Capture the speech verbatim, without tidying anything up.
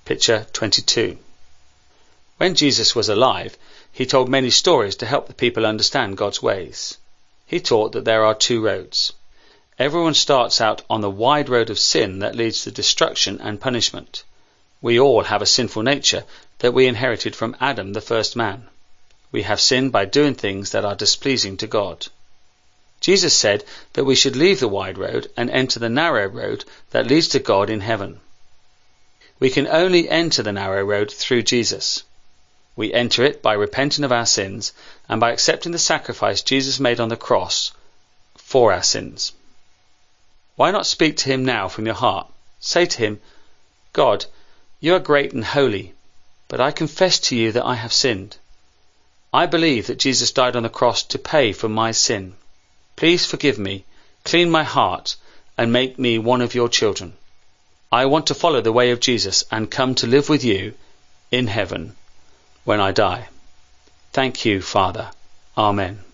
Picture twenty-two. When Jesus was alive, he told many stories to help the people understand God's ways. He taught that there are two roads. Everyone starts out on the wide road of sin that leads to destruction and punishment. We all have a sinful nature that we inherited from Adam, the first man. We have sinned by doing things that are displeasing to God. Jesus said that we should leave the wide road and enter the narrow road that leads to God in heaven. We can only enter the narrow road through Jesus. We enter it by repenting of our sins and by accepting the sacrifice Jesus made on the cross for our sins. Why not speak to him now from your heart? Say to him, God, you are great and holy, but I confess to you that I have sinned. I believe that Jesus died on the cross to pay for my sin. Please forgive me, clean my heart, and make me one of your children. I want to follow the way of Jesus and come to live with you in heaven when I die. Thank you, Father. Amen.